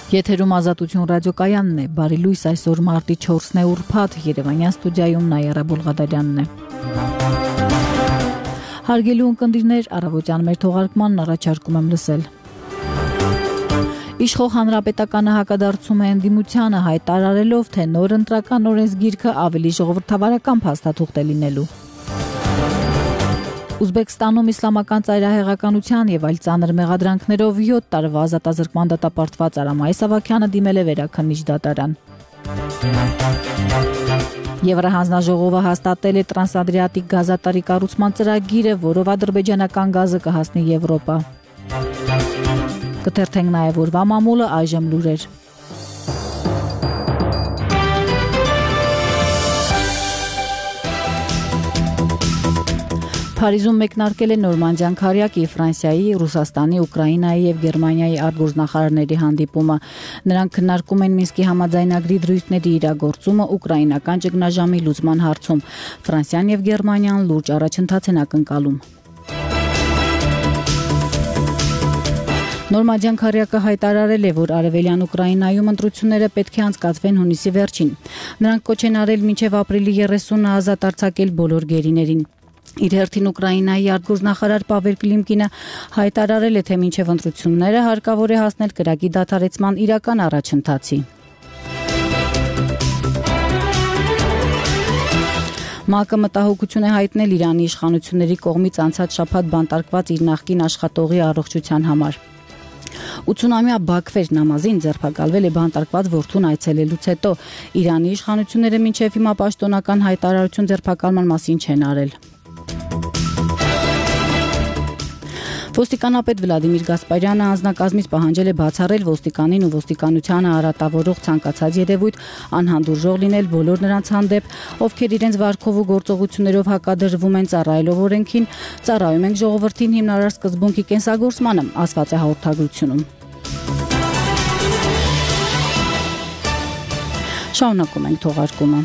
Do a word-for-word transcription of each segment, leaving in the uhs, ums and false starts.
Եթերում Ազատություն ռադիոկայանն է, բարի լույս, այսօր մարտի չորսն է ուրբաթ, Երևանյան ստուդիայում Նայարա Բոլղադարյանն է։ Հարգելի ունկնդիրներ, առավոտյան մեր թողարկմանն առաջարկում եմ լսել։ Իշխող հանրապետականը հակադարձում է ընդդիմությանը, հայտարարելով, թե նոր ընտրական օրենսգիրքը ավելի ժողովրդավարական փաստաթուղթ է լինելու։ Ուզբեկստանում իսլամական ծայրահեղականության եւ այլ ծանր մեղադրանքներով յոթ տարվա ազատազրկման դատապարտված Արամ Սահակյանը դիմել է վերաքննիչ դատարան։ Եվրահանձնաժողովը հաստատել է տրանսադրիատիկ գազատարի կառուցման ծրագիրը, որով ադրբեջանական գազը կհասնի Եվրոպա։ Կթերթենք նաեւ օրվա մամուլը, այժմ լուրեր։ Փարիզում մեկնարկել է Նորմանդիան քարյակի, Ֆրանսիայի, Ռուսաստանի, Ուկրաինայի եւ Գերմանիայի արտգործնախարարների հանդիպումը։ Նրանք քննարկում են Մինսկի համաձայնագրի դրույթների իրագործումը ուկրաինական ճգնաժամի լուծման հարցում։ Ֆրանսիան եւ Գերմանիան լուրջ առաջընթաց են ակնկալում։ Նորմանդիան քարյակը հայտարարել է, որ արևելյան Ուկրաինայում ընտրությունները պետք է անցկացվեն հունիսի վերջին։ Նրանք կոչ են արել մինչև ապրիլի երեսունը ազատ արձակել բոլոր գերիներին։ Իր հերթին Ուկրաինայի արտգործնախարար Պավել Կլիմկինը հայտարարել է, թե մինչև ընտրությունները հարկավոր է հասնել կրակի դադարեցման իրական առաջընթացի։ ՄԱԿ-ը մտահոգություն է հայտնել Իրանի իշխանությունների կողմից անցած շաբաթ բանտարկված իր նախկին աշխատողի առողջության համար։ ութսունամյա Բաքվեր Նամազին ձերբակալվել է բանտարկված որդուն այցելելուց հետո։ Իրանի իշխանությունները մինչև հիմա պաշտոնական հայտարարություն ձերբակալման մասին չեն արել։ Ոստիկանապետ Վլադիմիր Գասպարյանը անձնակազմից պահանջել է բացառել ոստիկանին ու ոստիկանությանը արատավորող ցանկացած երևույթ, անհանդուրժող լինել բոլոր նրանց հանդեպ, ովքեր իրենց վարքով ու գործողություններով հակադրվում են ծառայելով օրենքին, ծառայում ենք ժողովրդին հիմնարար սկզբունքի կենսագործմանը, ասված է հաղորդագրությունում։ Շարունակում ենք թողարկումը։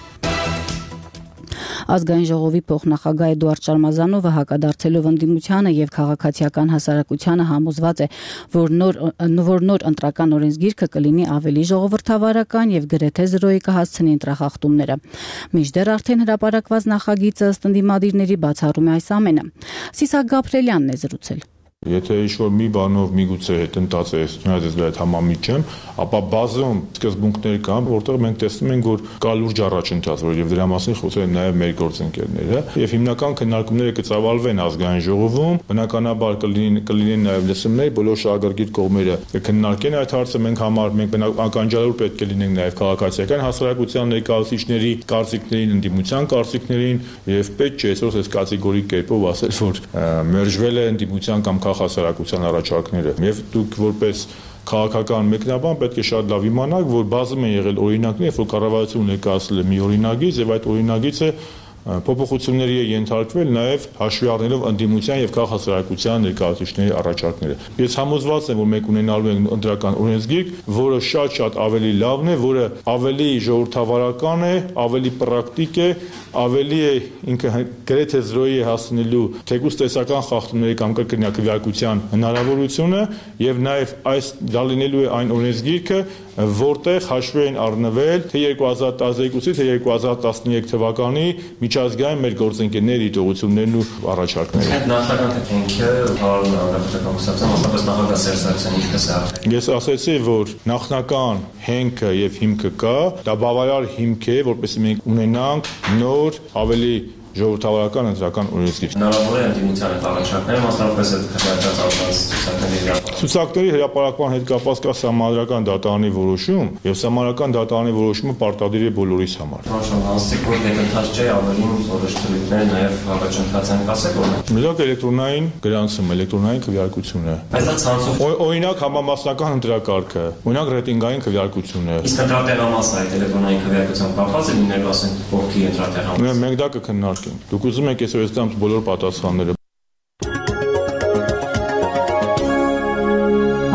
Ազգային ժողովի փոխնախագահ Էդուարդ Շարմազանովը հակադարձելով ընդդիմությանը եւ քաղաքացիական հասարակությանը համոզված է, որ նոր որ նոր ընտրական օրենսգիրքը կլինի ավելի ժողովրդավարական եւ գրեթե զրոյի կհասցնի ընտրախախտումները։ Մինչդեռ արդեն հրապարակված նախագիծը ըստ ընդդիմադիրների բացառում է այս ամենը։ Սիսակ Գաբրելյանն է զրուցել։ Եթե ինչ-որ մի բանով միգուցե հետընտած է, չնայած այդ համամիջ եմ, ապա բազում սկզբունքներ կան, որտեղ մենք տեսնում ենք, որ կա լուրջ առաջընթաց, եւ դրա մասին խոսել են նաեւ մեր գործընկերները, եւ հիմնական քննարկումները կծավալվեն ազգային ժողովում, բնականաբար կլինեն կլինեն նաեւ լսումներ, բոլոր շահագրգիռ կողմերը կքննարկեն այդ հարցը, մենք համար մենք ականջալուր պետք է լինենք նաեւ քաղաքացիական հասարակության ներկայացուցիչների կարծիքներին, ընդդիմության կարծիքներին, եւ պետք չէ այսօր այս կատեգորիկ կերպով ասել, որ մերժվել է ընդդիմության կամ հասարակության առաջարկները եւ դուք որպես քաղաքական մեկնաբան պետք է շատ լավ իմանաք, որ բազում են եղել օրինակներ, որ կառավարությունը ներկայացրել է մի օրինագիծ եւ այդ օրինագիծը փոփոխությունների է ենթարկվել նաև հաշվի առնելով ընդդիմության եւ քաղաքացիական ներկայացուցիչների առաջարկները։ Ես համոզված եմ, որ մենք ունենալու ենք ընտրական օրենսգիր, որը շատ-շատ ավելի լավն է, որը ավելի ժողովրդավարական է, ավելի պրակտիկ է, ավելի է ինքը գրեթե զրոյի է հասնելու թեկուզ տեսական խախտումների կամ կրկնակրվարկության հնարավորությունը եւ նաև այս դա լինելու է այն օրենսգիրքը, որտեղ հաշվի են առնվել թե երկու հազար տասներկուսի թե երկու հազար տասնյոթ թվականի միջազգային մեր գործընկերների դիտողություններն ու առաջարկները։ Այդ նախնական թեքնիկը հարցն անհրաժեշտական հուսացան, մասնավորապես նախագահ Սերժ Սարգսյանը ինչպես է արդեն։ Ես ասացի, որ նախնական հենքը եւ հիմքը կա, դա բավարար հիմք է, որպեսզի մենք ունենանք նոր, ավելի ժողովրդավարական ընտրական օրենսգիր։ Հնարավոր է ընդդիմությանը առաջարկները, մասնավորապես այդ քննարկած առանց ցուցակների հրապարակման։ Ցուցակների հրապարակման հետ կապված կա սահմանադրական դատարանի որոշում, եւ սահմանադրական դատարանի որոշումը պարտադիր է բոլորիս համար։ Որոշում անցիկ որ հետընթաց չէ, ավելին որոշ դրույթներ նաեւ առաջընթաց են ասել, որ Մենակ էլեկտրոնային գրանցում, էլեկտրոնային քվեարկությունը։ Բայց դա ցանցով օրինակ համամասնական ընտրակարգը, օրինակ ռեյտինգային քվեարկությունը։ Իսկ ընտրատեղամասը այդ էլեկտրոնային քվեարկությամբ կապված է լինելու, ասենք, ովքի ընտրատեղամաս։ Մենք դա կքննարկենք։ Դուք ուզում եք այսօր ես բոլոր պատասխանները։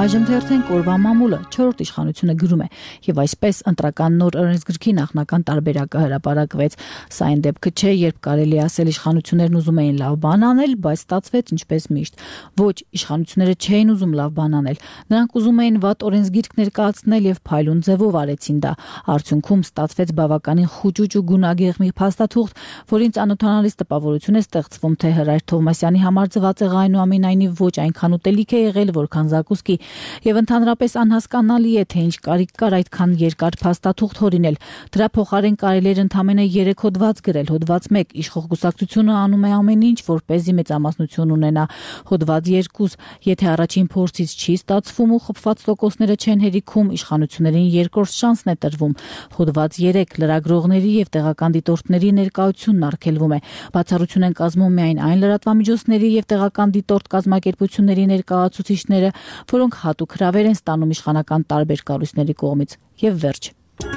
Այժմ թերթեն կորվա մամուլը չորրորդ իշխանությունը գրում է եւ այսպես ընտրական նոր օրենսգրքի նախնական տարբերակը հրապարակվեց։ Սա այն դեպքը չէ, երբ կարելի ասել իշխանություններն ուզում էին լավ բան անել, բայց ստացվեց ինչպես միշտ։ Ոչ, իշխանությունները չէին ուզում լավ բան անել։ Նրանք ուզում էին վատ օրենսգիրք ներկայացնել եւ փայլուն ձևով արեցին դա։ Արդյունքում ստացվեց բավականին խուճուճ ու գունագեղմի փաստաթուղթ, որին ծանոթանալիս տպավորություն է ստեղծվում, թե Հրայր Թովմասյանի համար ծված է այնուամենայնիվ ոչ այնքան ուտելիք է եղել, որքան զակուսկի, եւ ընդհանրապես անհասկանալի է, թե ինչ կարիք կար այդքան երկար փաստաթուղթ հորինել։ Դրա փոխարեն կարելի էր ընդամենը երեք հոդված գրել։ Հոդված մեկ իշխող կուսակցությունը անում է ամեն ինչ, որպեսզի մեծամասնություն ունենա։ Հոդված երկու եթե առաջին փորձից չի ստացվում ու խփված տոկոսները չեն հերիքում, իշխանություններին երկրորդ շանսն է տրվում։ Հոդված երեք լրագրողների եւ տեղական դիտորդների ներկայությունն արգելվում է։ Բացառություն են կազմում միայն այն լրատվամիջոցների եւ տեղական դիտորդ կազմակերպությունների ներկայացուցիչները, որոնք հատուկ հրավեր են ստանում իշխանական տարբեր կառույցների կողմից, եւ վերջ։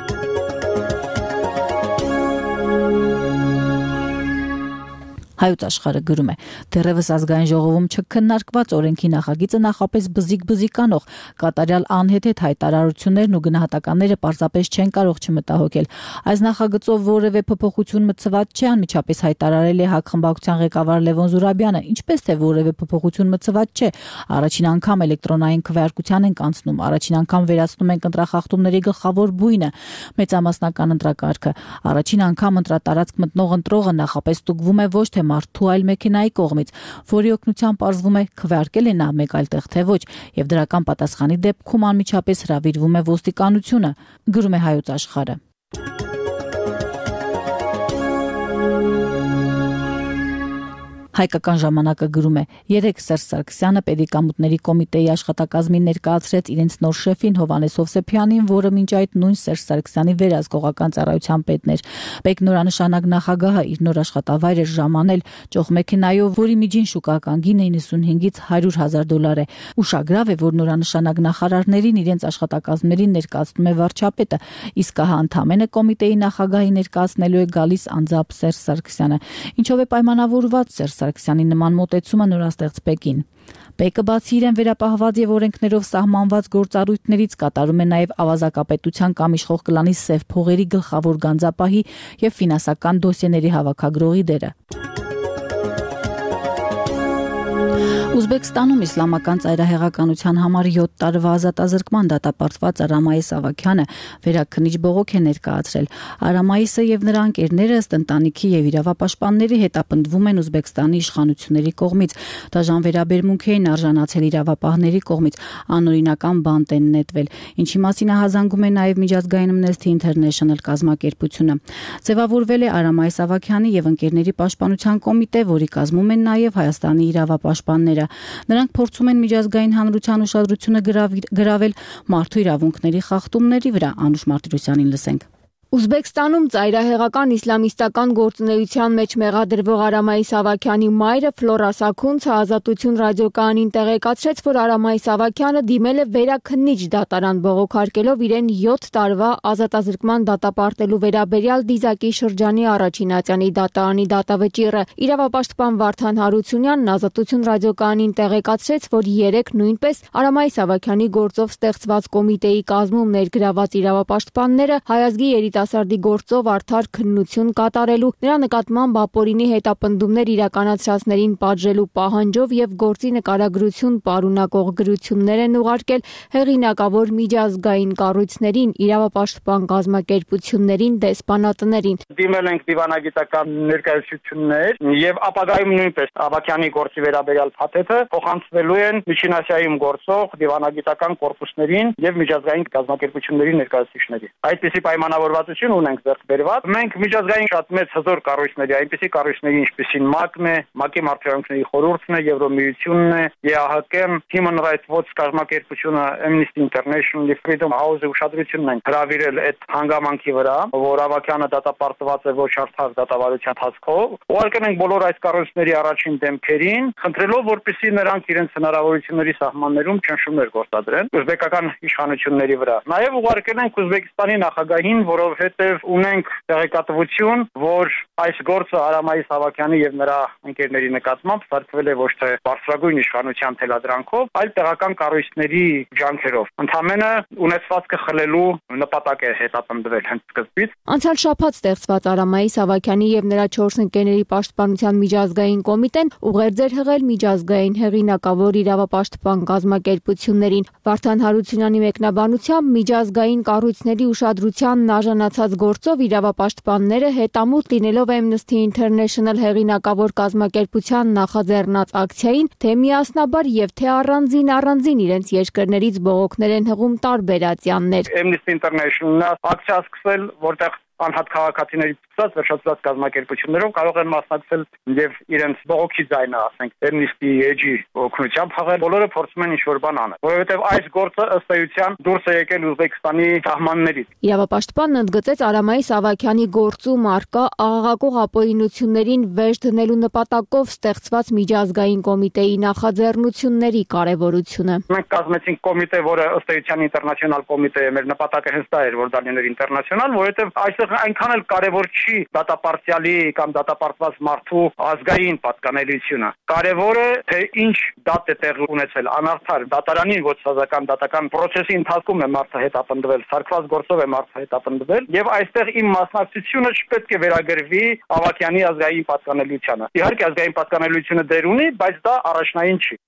Հայոց աշխարհը գրում է. դեռևս ազգային ժողովում չքննարկված օրենքի նախագիծը նախապես բզիկ-բզիկ անող, կատարյալ անհեթեթ հայտարարություններն ու գնահատականները պարզապես չեն կարող չմտահոգել։ Այս նախագծով որևէ փոփոխություն մտցված չէ, անմիջապես հայտարարել է ՀԱԿ խմբակցության ղեկավար Լևոն Զուրաբյանը, ինչպես թե որևէ փոփոխություն մտցված չէ։ Առաջին անգամ էլեկտրոնային քվեարկության են կանցնում, առաջին անգամ վերացնում են ընտրախախտումների գլխավոր բույնը, մեծամասնական ընտրակարգը։ Առաջին անգամ ընտրատարածք մտնող ընտրողը նախապես ստուգվում է ոչ թե մարդու այլ մեքենայի կողմից, որի օգնությամբ պարզվում է քվեարկել է նա մեկ այլ տեղ թե ոչ, եւ դրական պատասխանի դեպքում անմիջապես հրավիրվում է ոստիկանությունը, գրում է Հայոց աշխարհը։ Հայկական ժամանակը գրում է. երեկ Սերժ Սարգսյանը Պետիկամուտների կոմիտեի աշխատակազմին ներկայացրեց իրենց նոր շեֆին Հովհաննես Հովսեփյանին, որը մինչ այդ նույն Սերժ Սարգսյանի վերահսկողական ծառայության պետն էր։ Պետնորանշանակ նախագահը իր նոր աշխատավայր էր ժամանել ճոխմեքենայով, որի միջին շուկական գինը իննսունհինգից հարյուր հազար դոլար է։ Ուշագրավ է, որ նորանշանակ նախարարներին իրենց աշխատակազմներին ներկայացնում է վարչապետը, իսկ հա ընդամենը կոմիտեի նախագահի ներկայացնելու է գալիս անձամբ Սերժ Սարգսյանը, ինչով է պայմանավորված Սերժ Սարգսյանի նման մոտեցումը նորաստեղծ Պեկին։ Պեկը բացի իրեն վերապահված եւ օրենքներով սահմանված գործառույթներից կատարում է նաեւ ավազակապետության կամ իշխող կլանի սև փողերի գլխավոր գանձապահի եւ ֆինանսական դոսիեների հավաքագրողի դերը։ Ուզբեկստանում իսլամական ծայրահեղականության համար յոթ տարվա ազատազրկման դատապարտված Արամայիս Ավագյանը վերաքննիչ բողոք է ներկայացրել։ Արամայիսը եւ նրա ընկերները ըստ ընտանիքի եւ իրավապաշտպանների հետապնդվում են Ուզբեկստանի իշխանությունների կողմից։ Դաժան վերաբերմունք էին արժանացել իրավապահների կողմից, անօրինական բանտ են նետվել, ինչի մասին ահազանգում է նաեւ Միջազգային Amnesty International կազմակերպությունը։ Ձևավորվել է Արամայիս Ավագյանի եւ ընկերների պաշտպանության կոմիտե, որի կազմում են նաեւ Հայաստանի իրավապաշտպանները։ Նրանք փորձում են միջազգային հանրության ուշադրությունը գրավել մարդու իրավունքների խախտումների վրա։ Անուշ Մարտիրոսյանին լսենք։ Ուզբեկստանում ծայրահեղական իսլամիստական գործունեության մեջ մեղադրվող Արամայիս Ավագյանի մայրը Ֆլորա Սաքունցը Ազատություն ռադիոկայանին տեղեկացրեց, որ Արամայիս Ավագյանը դիմել է վերաքննիչ դատարան բողոքարկելով իրեն յոթ տարվա ազատազրկման դատապարտելու վերաբերյալ Դիզակի շրջանի առաջին ատյանի դատարանի դատավճիռը։ Իրավապաշտպան Վարդան Հարությունյանն Ազատություն ռադիոկայանին տեղեկացրեց, որ երեկ նույնպես Արամայիս Ավագյանի գործով ստեղծված կոմիտեի կազմում ներգրաված իրավապաշտպանները հայազգի երիտասարդի գործով արդար քննություն կատարելու, նրա նկատմամբ ապօրինի հետապնդումներ իրականացրածներին պատժելու պահանջով եւ գործի նկարագրություն պարունակող գրություններ են ուղարկել հեղինակավոր միջազգային կառույցներին, իրավապաշտպան կազմակերպություններին, դեսպանատներին։ Դիմել ենք դիվանագիտական ներկայացություններ եւ ապագայում նույնպես Ավագյանի գործի վերաբերյալ փաթեթը փոխանցվելու են Միջին Ասիայում գործող դիվանագիտական կորպուսներին եւ միջազգային կազմակերպությունների ներկայացուցիչների։ Այդպիսի պայմանավորվածություն ունենք ձեռք բերված։ Մենք միջազգային շատ մեծ հզոր կառույցների, այնպիսի կառույցների, ինչպիսին ՄԱԿ-ն է, ՄԱԿ-ի մարդու խորհուրդն է, Եվրոմիությունն է, ԵԱՀԿ-ն, Human Rights Watch կազմակերպությունը, Amnesty International, Freedom House-ը ուշադրությունն են հրավիրել այդ հանգամանքի վրա, որ Ավագյանը դատապարտված է ոչ արդար դատավարության ընթացքով։ Ուղարկել ենք բոլոր այս կառույցների առաջին դեմքերին, խնդրելով, որպեսզի նրանք իրենց հնարավորությունների սահմաններում ճնշումներ գործադրեն ուզբեկական իշխանությունների վրա։ Նաև ուղարկել ենք Ուզբեկստանի նախագահին, որով որովհետև ունենք տեղեկատվություն, որ այս գործը Արամայի Սավակյանի եւ նրա ընկերների նկատմամբ ստացվել է ոչ թե բարձրագույն իշխանության թելադրանքով, այլ տեղական կառույցների ջանքերով։ Ընդհանրապես ունեցվածքը խլելու նպատակ է հետապնդվել հենց սկզբից։ Անցյալ շաբաթ ստեղծված Արամայի Սավակյանի եւ նրա չորս ընկերների պաշտպանության միջազգային կոմիտեն ուղերձ էր հղել միջազգային հեղինակավոր իրավապաշտպան կազմակերպություններին։ Վարդան Հարությունյանի մեկնաբանությամբ միջազգային կառույցների ուշադրությանն արժանացած գործով իրավապաշտպանները հետամուտ լինելով Amnesty International հեղինակավոր կազմակերպության նախաձեռնած ակցիային, թե միասնաբար եւ թե առանձին առանձին իրենց երկրներից բողոքներ են հղում տարբեր ատյաններ։ Amnesty International-ը ակցիա սկսել, որտեղ անհատ քաղաքացիներից ցած վերջացած կազմակերպություններով կարող են մասնակցել եւ իրենց բողոքի ձայնը, ասենք, Amnesty Edge-ի օգնությամբ հաղել, բոլորը փորձում են ինչ-որ բան անել, որովհետեւ այս գործը ըստ էության դուրս է եկել Ուզբեկստանի սահմաններից։ Իրավապաշտպանն ընդգծեց Արամայի Սավակյանի գործում արկա աղաղակող ապօրինություններին վերջ դնելու նպատակով ստեղծված միջազգային կոմիտեի նախաձեռնությունների կարևորությունը։ Մենք կազմեցինք կոմիտե, որը ըստ էության ինտերնացիոնալ կոմիտե է, մեր նպատակը հենց դա էր, որ դա լիներ ինտերնացիոնալ, որովհետեւ այստեղ այնքան էլ կարևոր չի դատապարտյալի կամ դատապարտված մարդու ազգային պատկանելիությունը։ Կարևոր է, թե ինչ դատ է տեղի ունեցել անարդար դատարանի ոչխազական դատական process-ի ընթացքում է մարդը հետապնդվել, սարքված գործով է մարդը հետապնդվել, եւ այստեղ իմ մասնակցությունը չպետք է վերագրվի Ավակյանի ազգային պատկանելիությանը։ Իհարկե ազգային պատկանելիությունը դեր ունի, բայց դա առաջնային չի։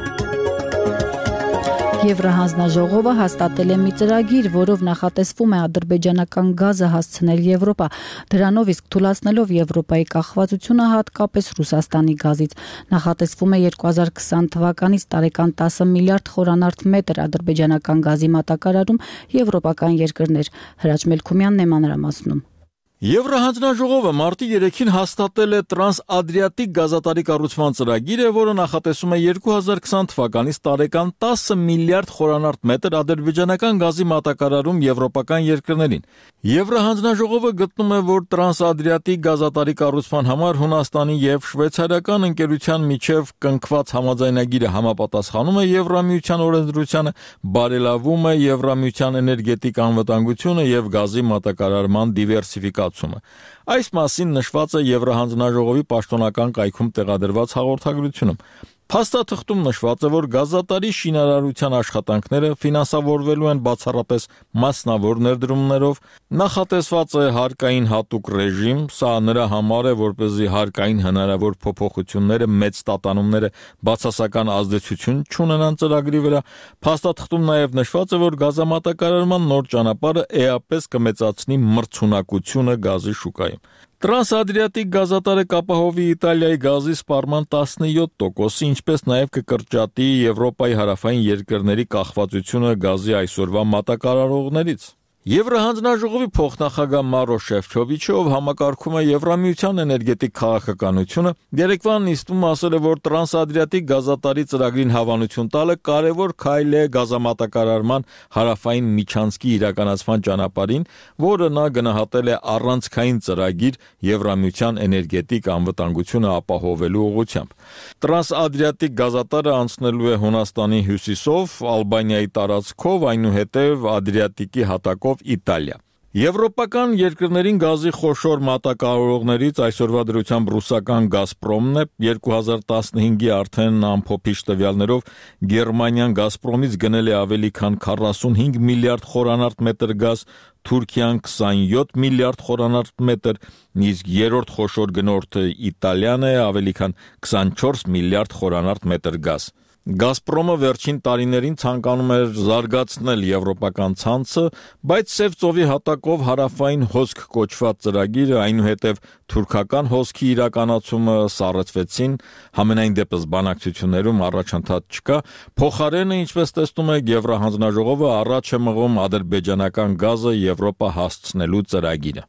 Եվրահանձնաժողովը հաստատել է մի ծրագիր, որով նախատեսվում է ադրբեջանական գազը հասցնել Եվրոպա, դրանով իսկ թուլացնելով Եվրոպայի կախվածությունը հատկապես Ռուսաստանի գազից։ Նախատեսվում է երկու հազար քսան թվականից տարեկան տասը միլիարդ խորանարդ մետր ադրբեջանական գազի մատակարարում եվրոպական երկրներ։ Հրաչ Մելքումյանն է մանրամասնում։ Եվրահանձնաժողովը մարտի երեքին հաստատել է տրանս-ադրիատիկ գազատարի կառուցման ծրագիրը, որը նախատեսում է երկու հազար քսան թվականից տարեկան տասը միլիարդ խորանարդ մետր ադրբեջանական գազի մատակարարում եվրոպական երկրներին։ Եվրահանձնաժողովը գտնում է, որ տրանս-ադրիատիկ գազատարի կառուցման համար Հունաստանի եւ շվեյցարիական ընկերության միջև կնքված համաձայնագիրը համապատասխանում է Եվրամիության օրենսդրությանը, բարելավում է Եվրամիության էներգետիկ անվտանգությունը եւ գազի մատակարարման դիվերսիֆիկացումը։ Այս մասին նշված է Եվրահանձնաժողովի պաշտոնական կայքում տեղադրված հաղորդագրությունում։ Փաստաթղթում նշված է, որ գազատարի շինարարության աշխատանքները ֆինանսավորվելու են բացառապես մասնավոր ներդրումներով, նախատեսված է հարկային հատուկ ռեժիմ, սա նրա համար է, որպեսզի հարկային հնարավոր փոփոխությունները մեծ տատանումները բացասական ազդեցություն չունենան ծրագրի վրա։ Փաստաթղթում նաև նշված է, որ գազամատակարարման նոր ճանապարհը էապես կմեծացնի մրցունակությունը գազի շուկայում։ Տրանս-ադրիատիկ գազատարը կապահովի Իտալիայի գազի սպառման տասնյոթ տոկոսը, ինչպես նաև կկրճատի Եվրոպայի հարավային երկրների կախվածությունը գազի այսօրվա մատակարարողներից։ Եվրահանձնաժողովի փոխնախագահ Մարո Շեֆչովիչը, ով համակարգում է Եվրամիության էներգետիկ քաղաքականությունը, երեկվա նիստում ասել է, որ տրանս-ադրիատիկ գազատարի ծրագրին հավանություն տալը կարևոր քայլ է գազամատակարարման հարավային միջանցքի իրականացման ճանապարհին, որը նա գնահատել է առանցքային ծրագիր Եվրամիության էներգետիկ անվտանգությունը ապահովելու ուղղությամբ։ Տրանս-ադրիատիկ գազատարը անցնելու է Հունաստանի հյուսիսով, Ալբանիայի տարածքով, այնուհետև Ադրիատիկի հատակով Իտալիա։ Եվրոպական երկրներին գազի խոշոր մատակարարողներից այսօրվա դրությամբ ռուսական Գազպրոմն է, երկու հազար տասնհինգի արդեն ամփոփիչ տվյալներով Գերմանիան Գազպրոմից գնել է ավելի քան քառասունհինգ միլիարդ խորանարդ մետր գազ, Թուրքիան քսանյոթ միլիարդ խորանարդ մետր, իսկ երրորդ խոշոր գնորդը Իտալիան է, ավելի քան քսանչորս միլիարդ խորանարդ մետր գազ։ Գազպրոմը վերջին տարիներին ցանկանում էր զարգացնել եվրոպական ցանցը, բայց Սև ծովի հատակով հարավային հոսք կոչված ծրագիրը, այնուհետև թուրքական հոսքի իրականացումը սառեցվեցին, համենայն դեպս բանակցություններում առաջընթաց չկա, փոխարենը, ինչպես տեսնում եք, Եվրահանձնաժողովը առաջ է մղում ադրբեջանական գազը Եվրոպա հասցնելու ծրագիրը։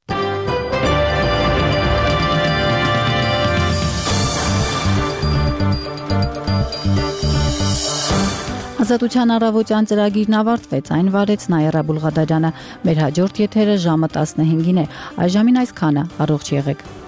Ազատության առավոտյան ծրագիրն ավարտվեց, այն վարեց Նայիրա Բուլղադարյանը։ Մեր հաջորդ եթերը ժամը տասնհինգին է։ Այժմին այսքանը, առողջ եղեք։